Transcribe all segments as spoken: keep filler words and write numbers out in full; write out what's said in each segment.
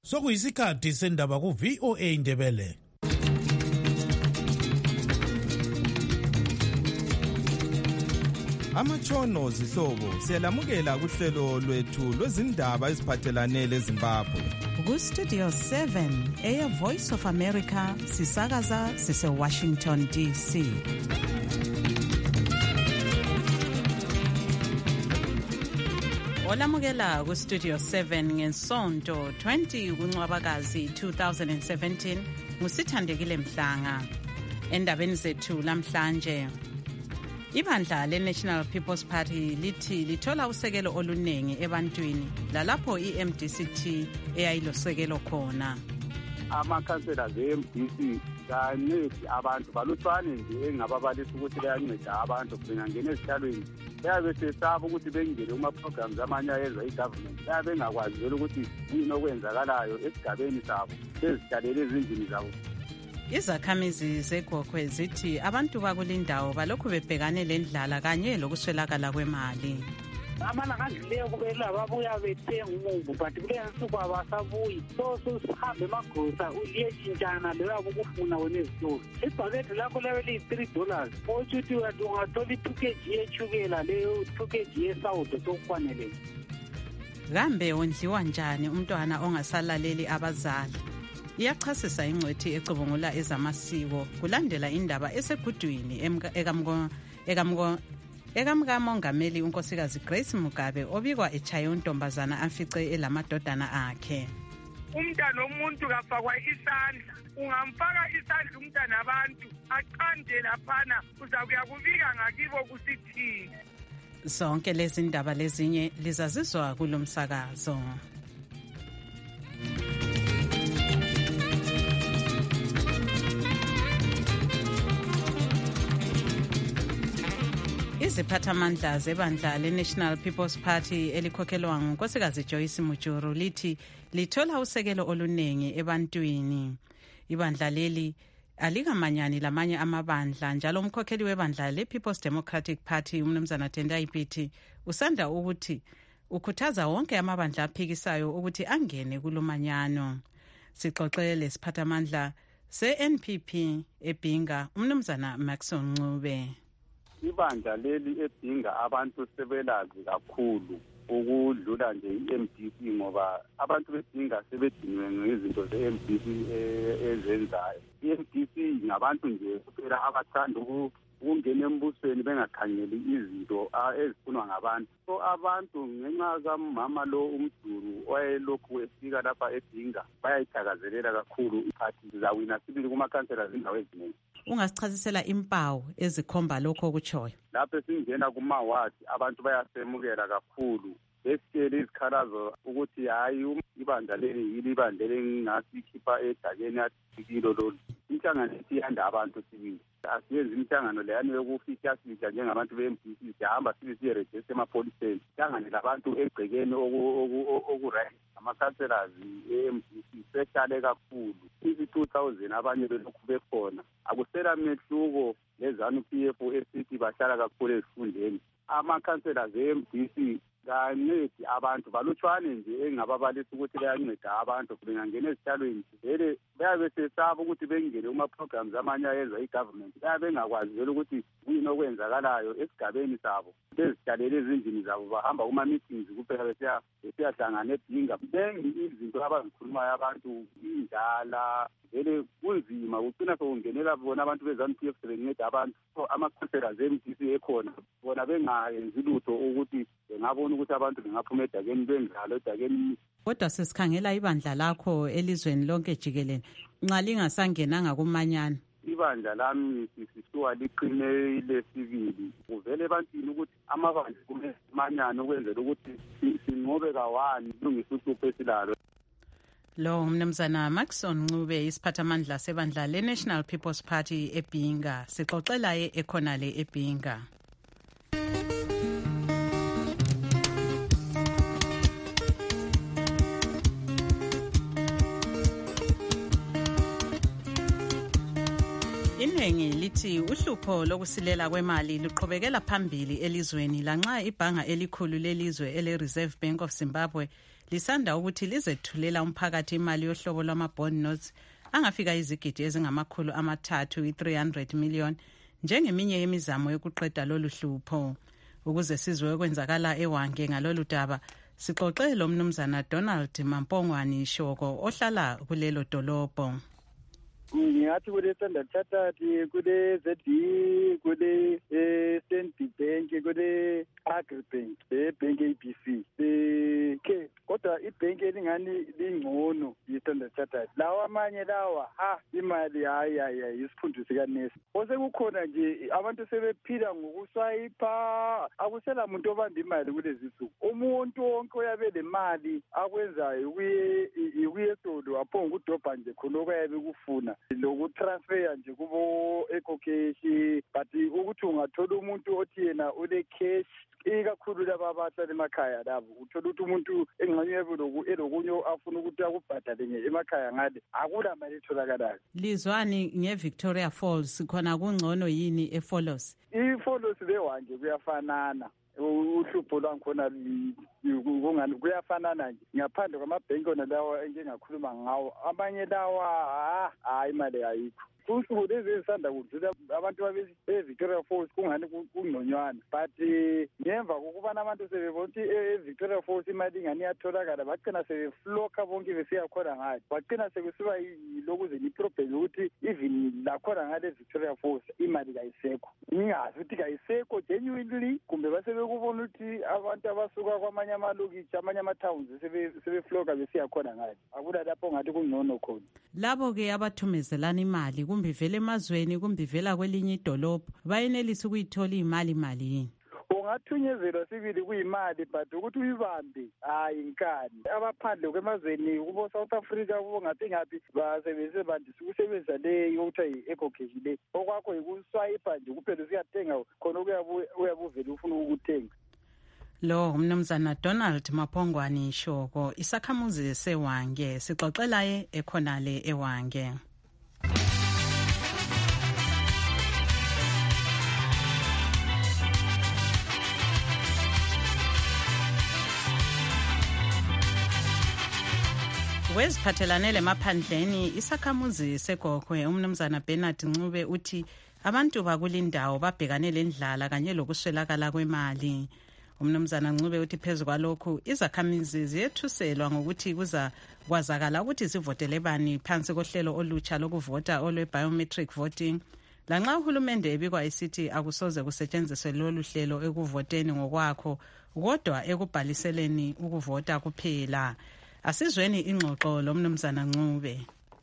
Sokuyisikhathi sendaba ku V O A Indebele. Amatshono zihlobo siyalamukela kuhlelo lwethu lwezindaba eziphathelane leZimbabwe. Ku Studio seven eya Voice of America sisakaza sise Washington D C. Olamukela ku Studio seven ngesonto twenty kuNcwabakazi two thousand seventeen ngusithandekile Mhlanga. Endabeni zethu lamhlanje, ibandla le-National People's Party lithi lithola usekelo olunengi ebantwini lalapho i-M D C T eyayilosekelo khona. Amakhansela ze-M D C kancedi abantu balutshwane nje engababalisa ukuthi bayanceda abantu bengangena ezihlalweni. Bayabe sesaba ukuthi bengene kuma-programs amanye ayenza i-government. Bayabe bengakwazi vele ukuthi yini okwenzakalayo esigabeni sabo, bezihlalele ezindlini zabo. Izakhamizi zeGokwe zithi abantu bakulindawo balokhu bebhekane lendlala kanye lokuswelakala kwemali. Amalanga adlileyo kubela babuya bethenga umumbu but kule nsuku abasabuyi. So sihambe emagrosa uliyetshintshana leyo abukufuna wena ezitolo. Ibhakethi lakho leyo liyi-three dollars. Otsho ukuthi ungathola i-two kg yetshukela leyo two kg yesawudo sokufanele. Kambe wondliwa njani umntwana ongasalaleli abazali? Iyachasisa ingcwethi ecubungula ezamasiko kulandela indaba esegudwini ekamgo ekamgo ekamkamongameli unkosikazi Grace Mugabe obikwa echaya untombazana amfice elamadodana akhe. Umntana omuntu kafakwa isandla, ungamfaka isandla umntana abantu aqande laphana uzakuya kubika ngakibo kusithini. Zonke lezi ndaba lezinye lizazizwa kulomsakazo. Iziphathamandla zebandla le-National People's Party elikhokhelwa ngunkosikazi Joyce Mujuru lithi lithola usekelo olunengi ebantwini. Ibandla leli alikamanyani lamanye amabandla njalo umkhokheli webandla le-People's Democratic Party umnumzana Tendai Biti usanda ukuthi ukhuthaza wonke amabandla aphikisayo ukuthi angene kulomanyano. Sixoxele lesiphathamandla se-N P P eBhinga umnumzana Maxon Ncube. Ibandla leli edinga abantu sebelazi kakhulu ukudlula nje i-M D C ngoba abantu bedinga sebedinwe ngezinto ze-M D C ezenzayo. I-M D C ngabantu nje kuphela abathanda ukungena embusweni bengakhangeli izinto ezifunwa ngabantu. So abantu ngenxa kamama lo umduru owayelokhu efika lapha edinga bayayithakazelela kakhulu iphathi zawina sibili kumakhansela zindawo eziningi. Ungasichazisela impawu ezikhomba lokho okutshoyo? Lapho singena kuma-wadi abantu bayasemukela kakhulu besitshela izikhalazo ukuthi hayi ibandla leli yili ibandla lengasikhipha edakeni athikilo lolu. Inhlangano iyanda abantu sibili. Asiyenzi imihlangano leyani yokufihla sifihla njengabantu be-M D C sihamba sibe siyerejista emapholiseni. Inhlangano labantu egcekeni okuright. Amakhanselazi e-M D C sehlale kakhulu. Izi-two thousand abanye belokhu bekhona. Akusela mehluko lezanu P F esithi bahlala kakhulu ezifundeni. Amakhanselazi e-M D C kancedi abantu balutshwane nje engababalisa ukuthi bayanceda abantu bengangena ezihlalweni vele bayabe sesaba ukuthi bengene kuma-programs amanye ayenza i-government. Bayabe bengakwazi vele ukuthi kuyini okwenzakalayo esigabeni sabo, bezihlalele ezindlini zabo bahamba kuma-meetings kuphela besiyahlangana eBhinga. Bengi izinto abazikhulumayo abantu, indala vele kunzima kucina sokungenela bona abantu bezanu P F sebenceda abantu. So amakhansela ze-M D C ekhona bona bengayenzi lutho ukuthi bengabona ukuthi abantu bengaphuma edakeni bendlalo edakeni. Kodwa sesikhangela ibandla lakho elizweni lonke jikelele nxa lingasangenanga kumanyana. Ibandla lami sisuka liqine lesibili kuvele ebantwini ukuthi amabandla kumele manyana ukwenzela ukuthi sinqobe kawani kulungisa uhlupho esilalo. Lo umnumzana Maxon Ncube isiphathamandla sebandla le-National People's Party eBhinga sixoxela ye ekhonale eBhinga. Iningi lithi uhlupho lokusilela kwemali luqhubekela phambili elizweni lanxa ibhanga elikhulu lelizwe ele-Reserve Bank of Zimbabwe lisanda ukuthi lizethulela umphakathi imali yohlobo lwama-bond notes angafika izigidi ezingamakhulu amathathu i-three hundred million njengeminye yemizamo yokuqeda lolu hlupho. Ukuze sizwe okwenzakala eWange ngalolu daba, sixoxe lo mnumzana Donald Mampongwani Shoko ohlala kulelo dolobho. Ngingathi kule Standard Chartered, kule Z D, kule Stanbic Bank, kule Agribank, eBank A B C. Ke kodwa ibhenki elingani lingcono yi-Standard Chartered. Lawa amanye lawa ha imali hayi hayi isifundo sikanesi. Osekukhona nje abantu sebephila ngokuswayipa, akusela umuntu obamba imali kulezi nsuku. Umuntu wonke uyabe lemali akwenzayo kuye kuyesolo aphonga ukudobha nje khona okuyabe kufuna lokutransfer nje kubo ecocash, but ukuthi ungathola umuntu othi yena ule cash ikakhulu laba abahlala emakhaya labo, uthola ukuthi umuntu engxanywe elokunye afuna ukuthi akubhadale nje emakhaya ngale akula mali etholakalayo. Lizwani nge-Victoria Falls khona kungcono yini eFalls? IFalls leWange kuyafanana, uhlupho lwangikhona kungani kuyafanana nje ngaphandle kwamabhenki ona lawa engingakhuluma ngawo. Amanye lawa hayi imali ayikho. Usuku lezi esanda kudlula abantu be-Victoria Falls kungani kungconywana, but ngemva kokubana abantu sebebona ukuthi e-Victoria Falls imali ingani iyatholakala bagcina sebefloka bonke besiya khona ngayo, bagcina sekusiba yilokuze liproblem ukuthi even lakhona ngale Victoria Falls imali kayisekho. Ngingazi ukuthi kayisekho genuinely kumbe basebekubona ukuthi abantu abasuka kwamanye amalokitshi amanye amatowns sebefloka besiya khona ngayo. Akula lapho ngathi kungcono khona. Labo-ke abathumezelana imali kumbe vele emazweni kumbe vela kwelinye idolobho bayenelisa ukuyithola imali mali yini? Ungathunyezelwa sibili kuyimali but ukuthi uyibambe hayi inkani. Abaphandle kwemazweni kubo South Africa kubo ngathi ngathi basebenzise bandise ukusebenzisa le yokuthi yi-ecocash le. Okwakho yikuswayipa nje kuphela usiyathenga khona uyabuvela ufuna ukuthenga. Lo umnumzana Donald Mampongwani Shoko, isakhamuzi seWange, sixoxelaye ekhonale eWange. Weziphathelane lemaphandleni, isakhamuzi seGogwe umnumzana Bernard Ncube uthi abantu bakulindawo babhekane lendlala kanye lokuswelakala kwemali. Umnumzana Ncube uthi phezu kwalokhu izakhamizi ziyethuselwa ngokuthi kuza kwazakala ukuthi zivotele bani phansi kohlelo olutsha lokuvota olwe-biometric voting. Lanxa uhulumende ebikwa isithi akusoze kusetshenziswe lolu hlelo ekuvoteni ngokwakho, kodwa ekubhaliseleni ukuvota kuphela. Asizweni ingxoxo lo mnumzana Ncube.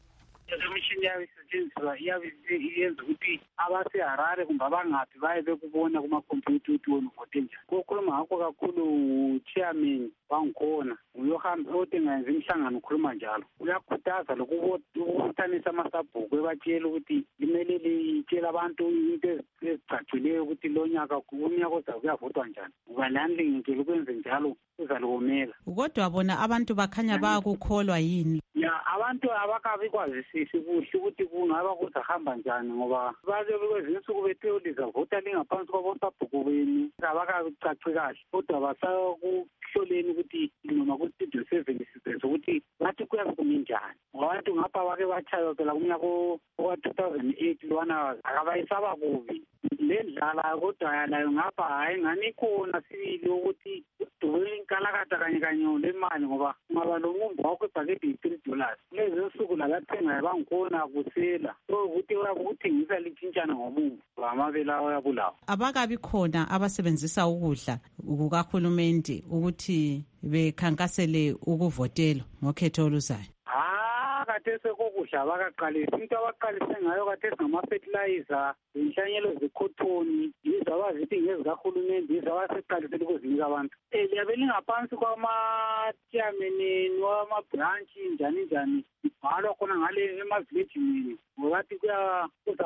Imishini yabe isetshenziswa iyabe iyenza ukuthi abaseHarare kumbe abangaphi baye bekubona kumakhompyutha ukuthi wena uvote njani. Kukhuluma ngakho kakhulu chairman wangikhona uyohamba otengayenza imihlangano ukhuluma njalo. Uyakhuthaza lokubuthanisa amasabhuku ebatshela ukuthi limele litshela abantu into ezicacileyo ukuthi lo nyaka unyaka ozayo kuyavotwa njani. Ngoba lani ngitshela ukwenze njalo uzalikomela. Kodwa bona abantu bakhanya bayakukholwa yini? Ya abantu abakabi kwazisisi kuhle ukuthi kungaba kuzahamba njani ngoba baze kwezinye insuku bethe ulizavota lingaphansi kwabosabhuku beni abakacaci kahle, kodwa basakuhloleni ukuthi noma ku-studio seven sizenza ukuthi bathi kuyabe kumi njani. Abantu ngapha bake batshayo phela kumnyaka oka-two thousand eight lwana akabayisaba kubi le ndlala, kodwa yalayo ngapha hayi ngani ikhona sibili ukuthi udubule inkalakata kanye kanye lemali ngoba ngaba lo mumbu wakho ebhakede yi-three dollars lezi nsuku labathengayo bangikhona kusela so ukuthi uyakuthengisa litshintshana ngomumbu ngamabela ayabulawa. Abakabi khona abasebenzisa ukudla kukahulumende ukuthi bekhankasele ukuvotela ngokhetho oluzayo? Kade sekokudla abakaqalisi into abaqalise ngayo kade ngama-fertilizer, inhlanyelo zekhotoni, yizo abazithi ngezikahulumende, yizo abaseqalisele ukuzinika abantu. Liyabe lingaphansi kwama-chairman wamabranchi njani njani, ibhalwa khona ngale emavilejini ngobathi kuza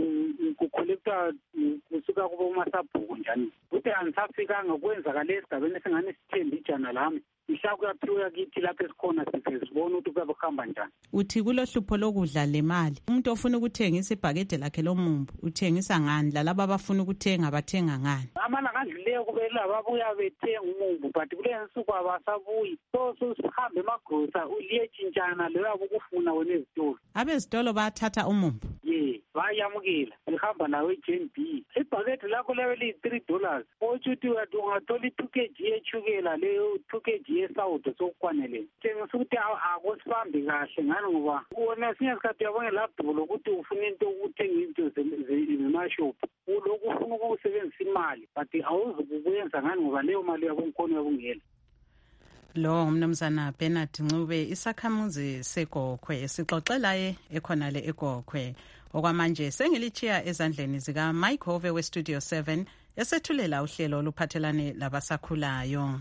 kukholektwa kusuka kubomasabhuku njani. Ukuthi angisafikanga kwenzakale esigabeni esingane sithembe ijana lami mhla kuyaphiwa kithi lapho esikhona size sibone ukuthi kuyabe kuhamba njani. Uthi kulo hlupho lokudla le mali umuntu ofuna ukuthengisa ibhakede lakhe lomumbu uthengisa ngani, lalabo abafuna ukuthenga bathenga ngani? Amalanga adlule leyo kube lababuya bethenga umumbu but kule nsuku abasabuyi so sihambe emagrosa uliyetshintshana leyo abukufuna wena ezitolo. Abezitolo bathatha umumbu? Ye bayamukela lihamba nawe J N B. Ibhakethi lakho leyo liyi-three dollars otsho ukuthi ungathola i-two kg yetshukela leyo two kg yesawudo sokukwanele. Tshengisa ukuthi akusibambi kahle ngani ngoba wona esinye isikhathi uyabona lapho ukuthi ufuna into ukuthenga into zemashophu ulokhu ufuna ukusebenzisa imali but awuzukukwenza ngani ngoba leyo mali yabo ngikhona yakungela. Lo umnumzana Bernard Ncube isakhamuzi seGokhwe sixoxelaye ekhonale eGokhwe. Okwamanje sengilichiya ezandleni zika Mike Hove we Studio seven esethulela uhlelo oluphathelane labasakhulayo.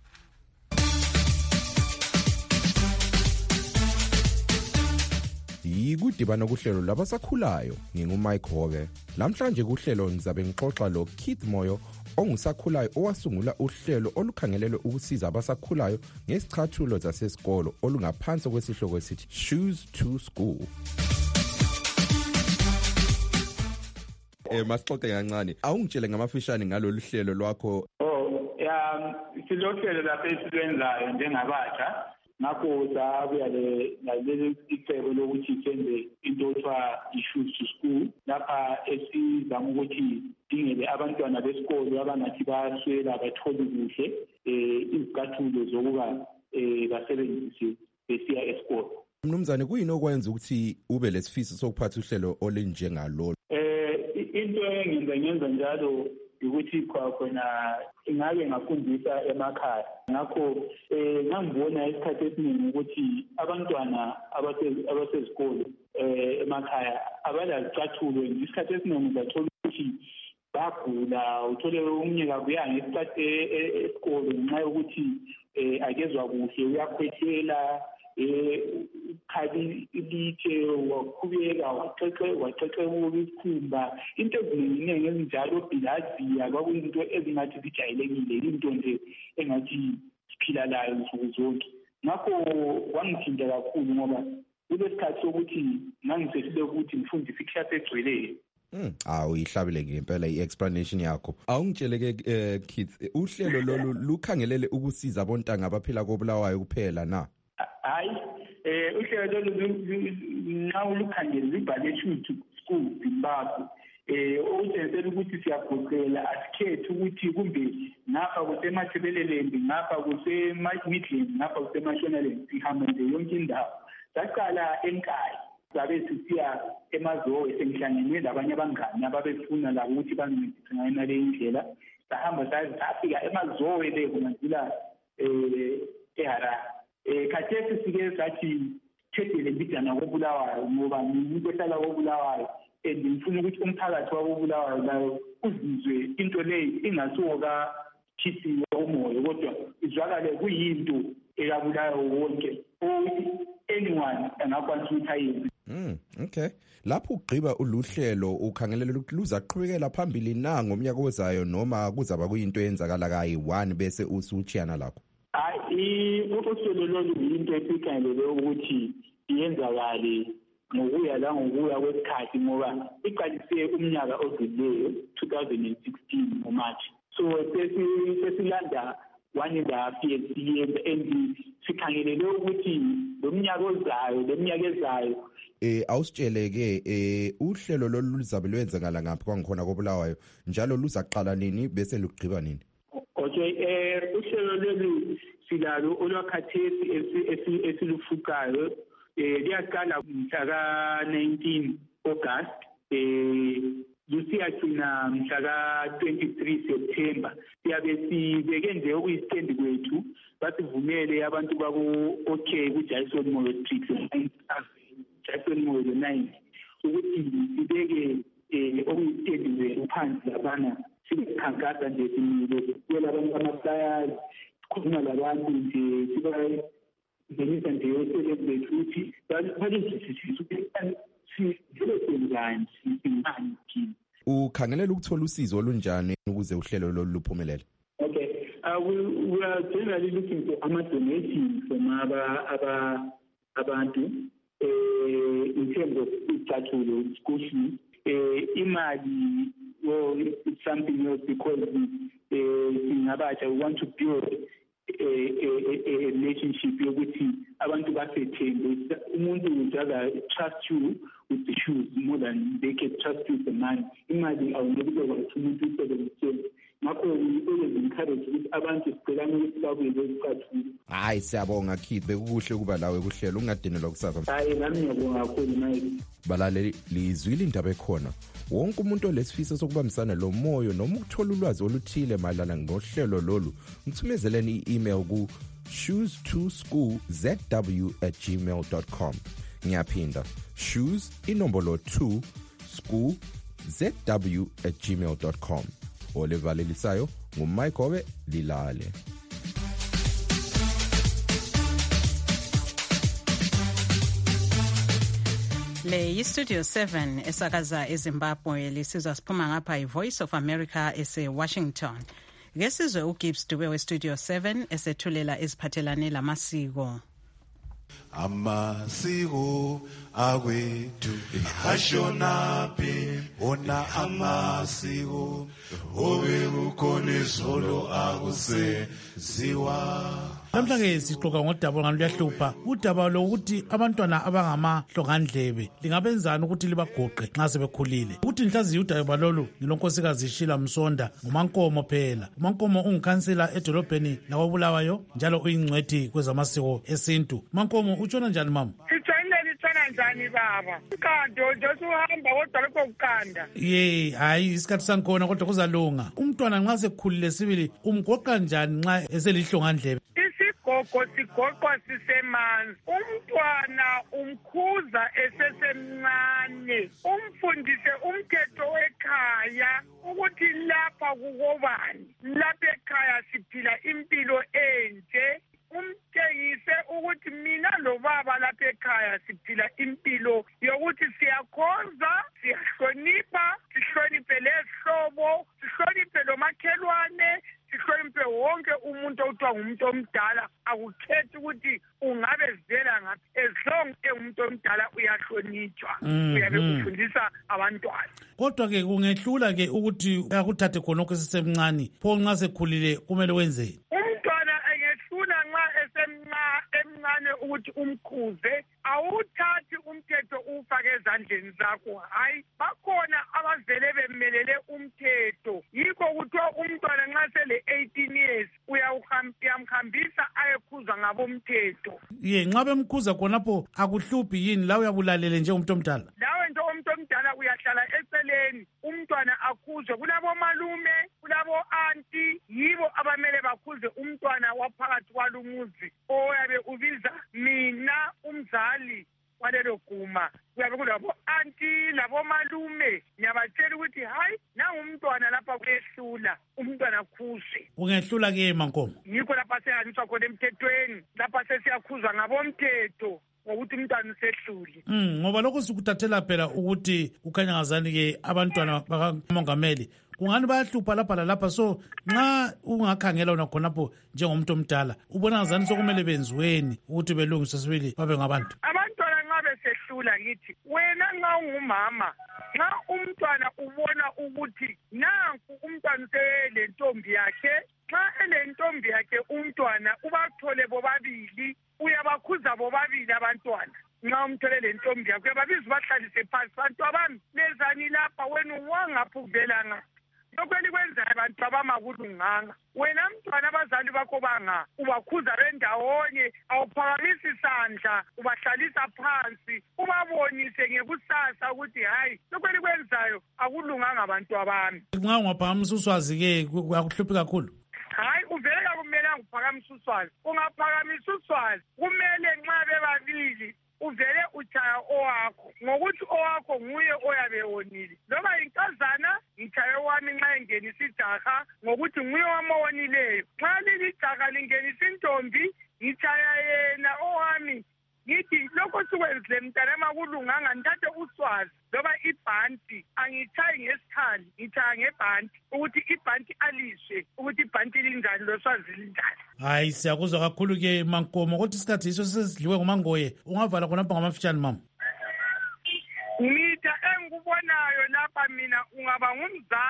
Yikudibana kuhlelo labasakhulayo nginguMike Hove. Namhlanje kuhlelo ngizabe ngixoxa lo Keith Moyo ongusakhulayo owasungula uhlelo olukhangelelwe ukusiza abasakhulayo ngesicathulo zasesikolo olungaphansi kwesihloko esithi Shoes to School. Eh masixoxe kancane. Awungitshele ngamafishane ngalolu hlelo lwakho. Oh, ya silohlelo lapha esilenzayo njengabatsha. Ngakho sabuya le naleli icebo lokuthi senze into othiwa i-Shoes to School lapha esizama ukuthi dingele abantwana besikolo abangathi baswela bathole kuhle izicathulo zokuba basebenzise besiya esikolo. Mnumzane kuyini okwenza ukuthi ube lesifiso sokuphatha uhlelo olinjengalolu? Eh into engenza ngenza njalo ukuthi khona ingabe ngafundisa emakhaya ngakho eh ngangibona isikhathi esiningi ukuthi abantwana abasezikolo eh emakhaya abalazicathulo isikhathi esiningi uzathola ukuthi bagula uthole umnye kabuyanga isikhathi esikolo ngenxa yokuthi eh akezwa kuhle uyakhwehlela eh khali ilithe wakhubeka waxexe waxexe ukukhumba into eziningi ezinjalo bilaziya kwakuyinto ezingathi zijayelekile into nje engathi siphila layo nsuku zonke. Ngakho wangithinta kakhulu ngoba kulesikhathi sokuthi ngangisefile ukuthi ngifundise iklasi egcweleyo. Mm, awu ihlabile ngempela iexplanation yakho. Awungitshele ke Keith, uhlelo lolu lukhangelele ukusiza abontanga abaphila koBulawayo kuphela na? Hayi eh uhlelo lolu nxa ulukhangele libhale Shoes to School Zimbabwe eh okutshengisa ukuthi siyagoqela asikhethi ukuthi kumbe ngapha kusemathebeleland ngapha kuseMidland ngapha kuseMashonaland sihamba nje yonke indawo. Saqala eNkayi sabe sisiya eMazowe sengihlangene labanye abangani ababefuna la ukuthi bangincedise ngayona le indlela sahamba safika eMazowe le kunazila eh eHarare. Eh khathesi sike sathi thethele bidana koBulawayo ngoba umuntu ehlala koBulawayo endifuna ukuthi umphakathi wakoBulawayo layo uzizwe into leyi ingasoka khisiwe umoya kodwa izwakale kuyinto ekabulayo wonke ukuthi anyone angakwanisa ukuthi ayenze. Mm, okay. Lapho ugqiba uluhlelo ukhangelela ukuthi luzaqhubekela phambili na ngomnyaka ozayo noma kuzaba kuyinto eyenzakala kayi one bese usuchiyana lakho? Hayi uhlelo lolu into esikhangelele ukuthi iyenzakale ngokuya la ngokuya kwesikhathi ngoba iqalise umnyaka odlulileyo twenty sixteen ngoMarch. So sesilanda one and a half years siyenza and sikhangelele ukuthi lo mnyaka ozayo lo mnyaka ezayo eh awusitshele ke eh uhlelo lolu luzabe lwenzakala ngaphi kwangikhona koBulawayo njalo luzaqala nini bese lugqiba nini? Okay eh uhlelo lolu silalo olwakhathesi esilufukayo eh liyaqala mhla nineteen August eh lusiyagcina mhla twenty-three September. Siyabe sibeke nje okuyistendi kwethu basivumele abantu babo okay kuJason Moyo Street Jason Moyo nine ukuthi sibeke eh okuyistendi kwethu phansi labana sikhankasa nje simile kwela abantu amaflyers khona labantu nje sibaye ngenisa nje usebenze ukuthi balezisisi ukuthi sivele singani kini. Ukhangelela ukuthola usizo olunjani ukuze uhlelo lolu luphumelele? Okay, uh, we, we are generally looking for ama donations from aba aba abantu uh, in terms of izicathulo, school fees. Uh, imali, well, it's something else because eh singabatsha we want to build a, a, a relationship yokuthi abantu basethembe. Umuntu would rather trust you with the shoes more than they can trust you with the money. Imagine awunokuzokwa ukuthi umuntu usebenzise. Ngakho we encourage ukuthi abantu sicela ukuthi babuye bezicathule. Hayi siyabonga Keith, bekukuhle kuba lawe kuhlelo ungadinelwa kusasa. Hayi nami ngiyabonga kakhulu manje. Balaleli lizwile indaba ekhona. Wonke umuntu olesifiso sokubambisana lo moyo noma ukuthola ulwazi oluthile mayelana ngohlelo lolu, ngithumezeleni i-email ku shoes to school z w at gmail dot com. Ngiyaphinda, shoes inombolo two school z w at gmail dot com. Olevalelisayo nguMaikobe Lilale. Le yi-Studio seven esakaza eZimbabwe lisizwa siphuma ngapha i-Voice of America ese-Washington. Ngesizwe uGibbs Dube we-Studio seven esethulela eziphathelane lamasiko. Amasiko awethu ahashonaphi ona amasiko obe ukhona izolo akusenziwa. Namhlanje sixoxa ngodaba ngalo luyahlupha udaba lokuthi abantwana abangamahlongandlebe lingabenzana ukuthi libagoqe nxa sebekhulile. Ukuthi mhlazi udaba lolu ngilonkosikazi Shila Msonda nguMankomo phela. uMankomo ungikhansela edolobheni lakoBulawayo njalo uyingcwethi kwezamasiko esintu. Mankomo utshona njani mama? Litshona njani baba? Ukando nje usuhamba kodwa lokho ukanda. Ye, hayi isikhathi sangikhona kodwa kuzalunga. Umntwana nxa sekhulile sibili umgoqa njani nxa eselihlongandlebe? Isigogo sigoqwa sisemanzi. Umntwana umkhuza esesemncane. Umfundise umthetho wekhaya ukuthi lapha kukobani. Lapha ekhaya siphila impilo enje. Umtshengise ukuthi mina lo baba lapha ekhaya siphila impilo yokuthi siyakhonza, siyahlonipha, sihloniphe lezihlobo, sihloniphe lo makhelwane, sihloniphe wonke umuntu othiwa ngumuntu omdala. Akukhethi ukuthi ungabe zivela ngaphi, as long engumuntu omdala uyahlonitshwa. Uyabe ufundisa abantwana. Kodwa ke kungehlula ke ukuthi akuthathe khonokho sisemncane, pho nxa sekhulile kumele wenzeni? Ukuthi umkhuze awuthathi umthetho ufake ezandleni zakho. Hayi, bakhona abavele bemelele umthetho. Yikho kuthiwa umntwana nxa sele eighteen years uyamhambisa ayekhuzwa ngabomthetho. Ye, nxa bemkhuza khonapho akuhluphi yini la uyabulalele njengomuntu omdala? Lawe nje umuntu omdala uyahlala eceleni umntwana akhuzwe. Kulabomalume, kulabo anti, yibo abamele bakhuze umntwana waphakathi kwalumuzi oyabe ubiza mina umzali walelo guma. Kuyabe kulabo anti labo malume, ngiyabatshela ukuthi hayi nangumntwana lapha kuyehlula umntwana akhuzwe. Kungehlula ke Mankomo? Yikho lapha seyaniswa khona emthethweni, lapha sesiyakhuzwa ngabomthetho ngokuthi umntwana usehlule. Mm, ngoba lokho sikuthathela phela ukuthi ukhanya ngazani ke abantwana bakamongameli kungani bayahlupha lapha lalapha. So nxa ungakhangela wona khonapho njengomuntu omdala ubona ngazani sokumele benziweni ukuthi belungiswe sibili babe ngabantu? Abantwana nxa besehlula kithi, wena nxa ungumama, nxa umntwana ubona ukuthi nanku umntwana selentombi yakhe, nxa elentombi yakhe umntwana ubathole bobabili, uyabakhuza bobabili abantwana. Nxa umthole lentombi yakhe uyababiza ubahlalise phansi, bantu abami lezani lapha wena ungaphi uvela ngaphi. Lokho elikwenzayo abantu abamakulunganga. Wena mntwana abazali bakho banga ubakhuza bendawonye, awuphakamisa isandla, ubahlalisa phansi, ubabonise ngekusasa ukuthi hayi lokho elikwenzayo akulunganga abantu abami. Nxa ungaphakamisa uswazi ke kuyakuhluphi kakhulu. Hayi uvele akumelanga uphakamisa uswazi. Ungaphakamisa uswazi kumele nxa bebabili uvele utshaya owakho ngokuthi owakho nguye oyabe wonile. Noma inkazana ngitshaye wami nxa engenisa ijaha ngokuthi nguye wamawonileyo. Nxa lilijaha lingenisa intombi ngitshaya yena owami. Ngithi lokho sikwenzile mntana makulunganga ntathe uswazi loba ibhanti angitshayi ngesikhali ngitshaya ngebhanti ukuthi ibhanti aliswe ukuthi ibhanti linjani loswazi linjani. Hayi siyakuzwa kakhulu ke Mankomo kodwa isikhathi iso sesidliwe ngumangoye. Ungavala khonapha ngamafitshane mama? Mitha engikubonayo lapha mina ungaba ngumzali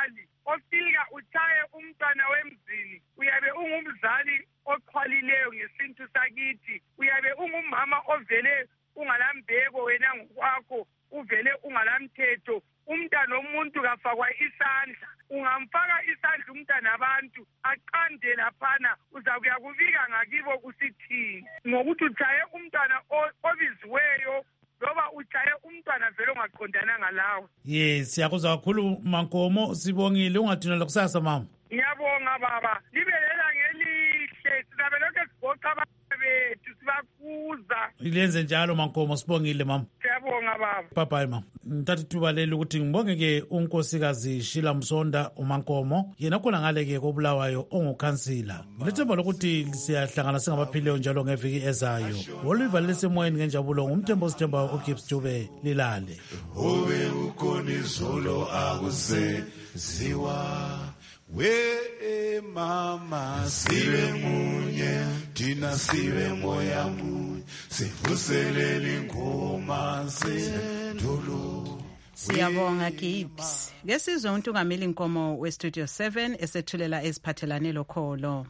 ofika uchaye umntwana wemzini, uyabe ungumzali oxhwalileyo ngesintu sakithi, uyabe ungumama ovele ungalambeko wena ngokwakho, uvele ungalamthetho. Umntana womuntu kafakwa isandla, ungamfaka isandla umntana abantu aqande laphana, uzakuya kubika ngakibo kusithini, ngokuthi uchaye umntwana obiziweyo loba uchaye umntwana vele ongaqondananga lawe. Yes, siyakuzwa kakhulu Mankomo, sibongile. Ungathunela kusasa mama. Ngiyabonga baba, libelela ngelihle, sizabe lokho sigoqa abethu sibakuza. Ilenze njalo Mankomo, sibongile mama. Siyabonga baba. Bye bye mama. Ngithatha ithuba leli ukuthi ngibonge ke unkosikazi Shila Msonda uMankomo, yena khona ngale ke koBulawayo ongukhansila. Ngilethemba lokuthi siyahlangana singabaphileyo njalo ngeviki ezayo. Oliver lesemoyeni ngenjabulo ngumthembo sithemba uGibbs Dube lilale. Ube ukhona izolo akuseziwa. We mama sibe munye, thina sibe moya munye, sivuselele ingoma zetolo. Siyabonga Gibbs. Ngesizwe uNtungameli Nkomo we Studio seven esethulela eziphathelane lokholo.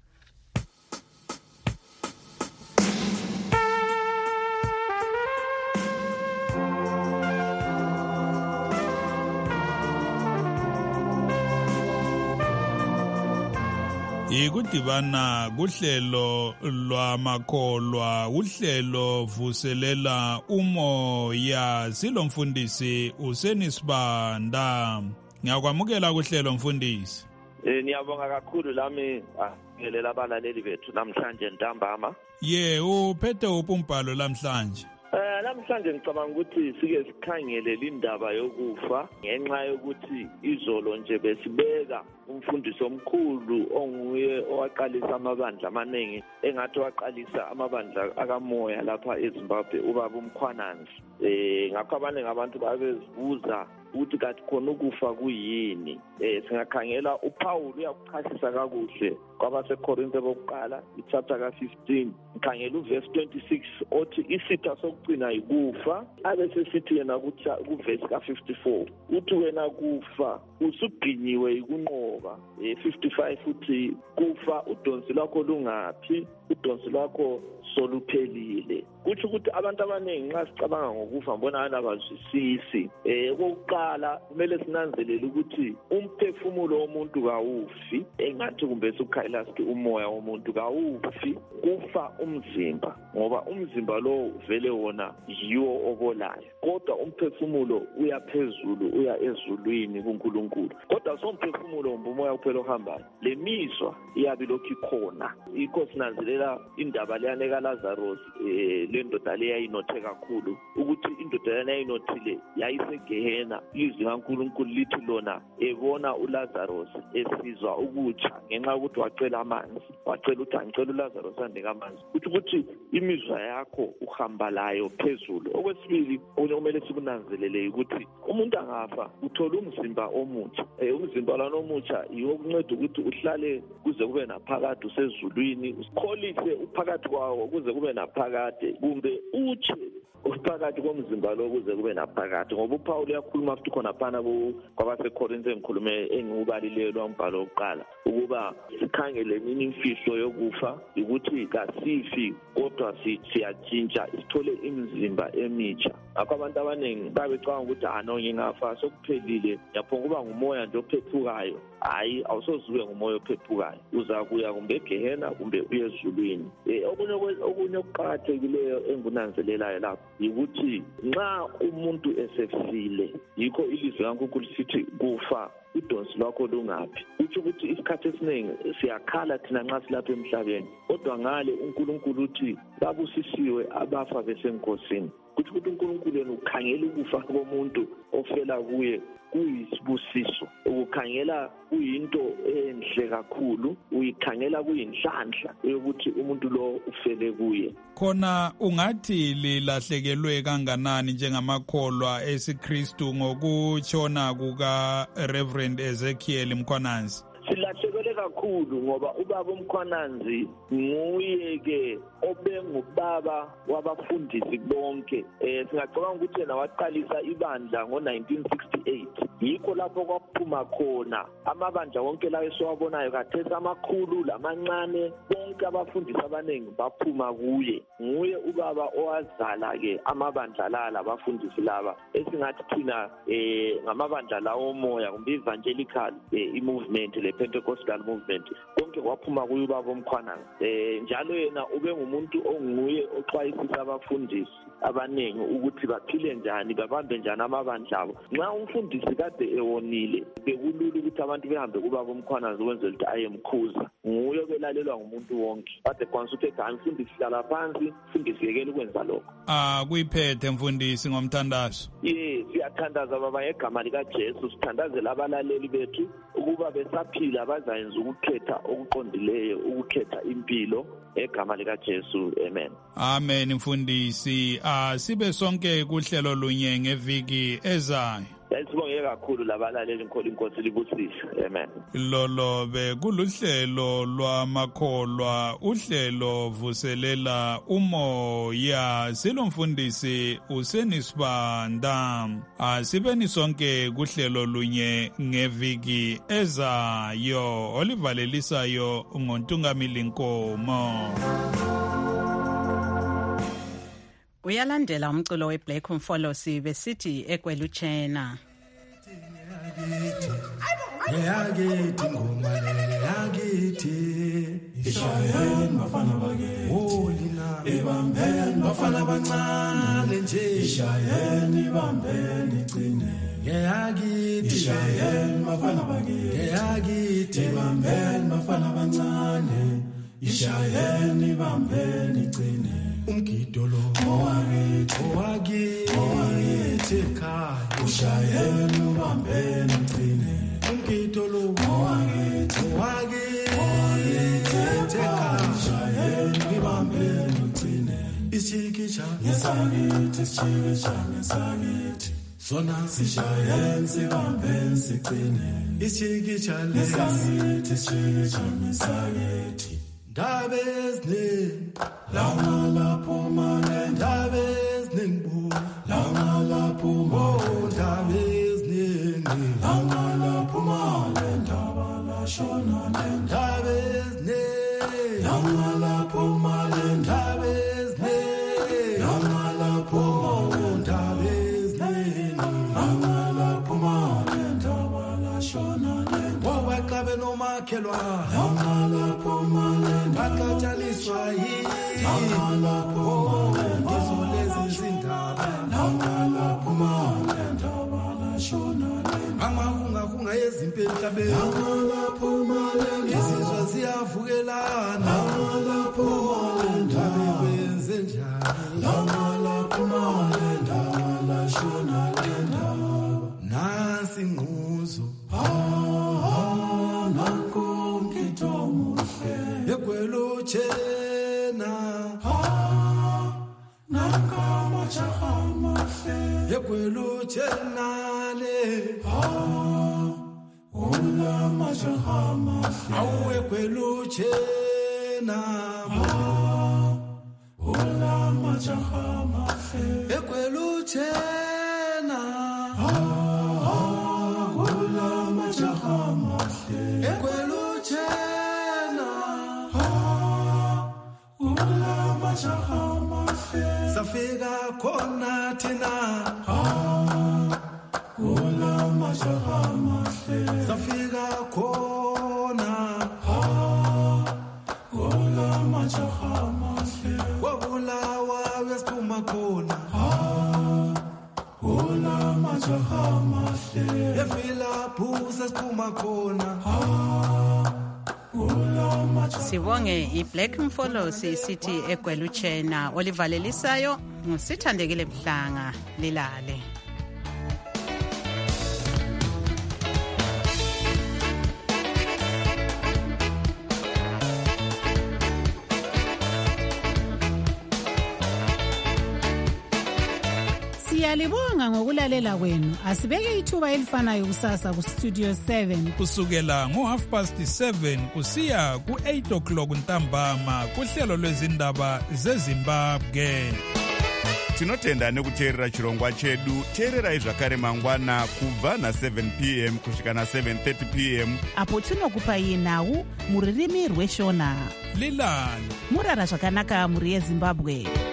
Ikudibana kuhlelo lwamakholwa, uhlelo vuselela umoya. Silomfundisi uSenisibanda. Ngiyakwamukela kuhlelo mfundisi. Eh niyabonga kakhulu lami ngelela abalaleli bethu namhlanje ntambama. Ye uphethe upumbhalo namhlanje. Eh namhlanje ngicabanga ukuthi sike sikhangele indaba yokufa ngenxa yokuthi izolo nje besibeka umfundisi omkhulu onguye owaqalisa amabandla amaningi engathi waqalisa amabandla akamoya lapha eZimbabwe ubaba uMkhwananzi. Eh ngakho abaningi abantu babezibuza ukuthi kathi khona ukufa kuyini. Eh singakhangela uPaul uyakuchasisa kakuhle kwabaseKorinte bokuqala ichapter ka fifteen, ngikhangela uverse twenty-six othi isitha sokugcina ikufa, abese sithi yena ukuthi kuverse ka fifty-four uthi wena kufa usugqinyiwe ikunqoba. Eh fifty-five uthi kufa udonsi lwakho lungaphi, udonsi lwakho soluphelile. Kuthi ukuthi abantu abaningi nxa sicabanga ngokufa mbona abazwisisi. Eh okokuqala kumele sinanzelele ukuthi umphefumulo womuntu kawufi, engathi kumbe sukhalela sithi umoya womuntu kawufi, kufa umzimba, ngoba umzimba lo vele wona yiwo obolayo, kodwa umphefumulo uya phezulu, uya ezulwini kuNkulunkulu. Kodwa somphefumulo umoya kuphela ohambayo, le miswa iyabe lokhu ikhona. Ikho sinanzelela indaba leyane kaLazarus, eh le ndoda le yayinothe kakhulu ukuthi indoda leyane yayinothile yayisegehena. Izwi kaNkulunkulu lithi lona ebona uLazarus esizwa ukutsha ngenxa ukuthi wacela amanzi, wacela ukuthi angicela uLazarus andike amanzi. Kuthi ukuthi imizwa yakho uhamba layo phezulu. Okwesibili okumele sikunanzelele ukuthi umuntu angafa uthola umzimba omutsha. Eh umzimba lana omutsha yiwo ukunceda ukuthi uhlale kuze kube naphakade usezulwini, usikholise uphakathi kwawo kuze kube naphakade, kumbe utshe uphakathi komzimba lo kuze kube naphakade. Ngoba uPaul uyakhuluma futhi khona phana kwabaseKorinte engikhulume engubalileyo lombhalo oqala ukuba sikhangele nini imfihlo yokufa ukuthi kasifi kodwa siyatshintsha sithole imizimba emitsha. Akho abantu abaningi babecanga ukuthi ano ngingafa sokuphelile, yaphonga kuba ngumoya nje ophephukayo. Hayi, awusozuke ngumoya ophephukayo, uza kuya kumbe egehena kumbe uye ezulwini. Eh okunye okunye okuqhakathekileyo engunanzelelayo lapho ukuthi nxa umuntu esefile, yikho ilizwi kaNkulunkulu sithi kufa udonsi lwakho lungaphi. Uthi ukuthi isikhathi esiningi siyakhala thina nxa silapha emhlabeni, kodwa ngale uNkulunkulu uthi babusisiwe abafa besenkosini. Kuthi ukuthi uNkulunkulu yena ukhangela ukufa komuntu ofela kuye kuyisibusiso, ukukhangela kuyinto enhle kakhulu, uyikhangela kuyinhlanhla yokuthi umuntu lo ufele kuye. Khona ungathi lilahlekelwe kanganani njengamakholwa esiKristu ngokutshona kuka Reverend Ezekiel Mkhwananzi? Silahlekelwe kakhulu ngoba ubaba uMkhwananzi nguye ke obengubaba wabafundisi bonke. Eh singacabanga ukuthi yena waqalisa ibandla ngo nineteen sixty-eight. Yikho lapho kwaphuma khona amabandla wonke lawo esiwabonayo kathesi amakhulu lamancane bonke abafundisi abaningi baphuma kuye. Nguye ubaba owazala ke amabandla la abafundisi laba esingathi thina eh ngamabandla lawo moya kumbe evangelical eh, i-movement le Pentecostal movement konke kwaphuma kuye ubaba uMkhwananzi. Eh njalo yena ube ngumuntu onguye oxwayisisa abafundisi abaningi ukuthi baphile njani babambe njani amabandla abo. Nxa umfundisi kade ewonile bekulula ukuthi abantu behambe kubaba uMkhwananzi ukwenzela ukuthi ayemkhuza. Nguye belalelwa ngumuntu wonke. Kade kwanza ukuthi hayi mfundisi hlala phansi mfundisi yekela ukwenza lokho. Ah kuyiphethe mfundisi ngomthandazo. Yes siyathandaza baba ngegama lika Jesu sithandazela abalaleli bethu ukuba besaphila bazayenza ukukhetha okuqondileyo ukukhetha impilo egama lika Jesu. Amen. Amen mfundisi. Ah sibe sonke kuhlelo lunye ngeviki ezayo. Sibonge kakhulu labalaleli ngikhona inkosi libusise. Amen. Lolo be kuluhlelo lwamakholwa uhlelo vuselela umoya silomfundisi usenisibanda. Asibeni sonke kuhlelo lunye ngeviki ezayo olivalelisayo ngontungamili Nkomo. Uyalandela umculo weBlack Mfolosi besithi ekwelutshena. Yagithi ngoma le yagithi ishayeni bafana bake wolina ebambeni bafana bancane nje ishayeni bambeni cine yagithi ishayeni bafana bake yagithi ebambeni bafana bancane ishayeni bambeni cine umgido lo owakithi owakithi owakithi ekhaya ushayeni ubambeni cine umgido lo owakithi owakithi owakithi ekhaya ushayeni ubambeni cine isikicha ngesakithi isikicha ngesakithi sona sishayeni sibambeni sicine isikicha ngesakithi isikicha ngesakithi Ndaba eziningi lana lapho mane ndaba eziningi bo lana lapho mo ndaba eziningi lana lapho mane ndaba la shona ndaba eziningi lana lapho mane ndaba eziningi lana lapho mo ndaba eziningi lana lapho mane ndaba la shona wawaqabe nomakhelwa lana lapho mane Bakataliswa yini lapho ngizolezi izindaba lapho ndaba la shona amahunga hunga yezimpela emhlabeni lapho izizwe ziyavukelana lapho ndaba benze njani lapho ndaba la shona ndaba nasi inquzo ah nakho ngitomo Yekwelutshena ha nakama chahama fe Yekwelutshena le ha ula machahama fe Awu yekwelutshena ha ula machahama fe Yekwelutshena ha ula machahama fe Yekwelutshena Safika khona thina ha ula mashahama Safika khona ha ula mashahama Wabulawa wesiphuma khona ha ula mashahama Efila phusa siphuma khona ha Sibonge iBlack Mfolosi sithi ekwelutshena olivalelisayo ngusithandekile Mhlanga lilale. Siyalibonga ngokulalela kwenu. Asibeke ithuba elifanayo kusasa ku Studio seven. Kusukela ngo half past seven kusiya ku eight o'clock ntambama kuhlelo lwezindaba zeZimbabwe. Tinotenda nekuteerera chirongwa chedu. Teererai zvakare mangwana kubva na seven p m kusvika na seven thirty p m apo tinokupai nhau muririmi rweshona. Lilani murara zvakanaka muri yeZimbabwe.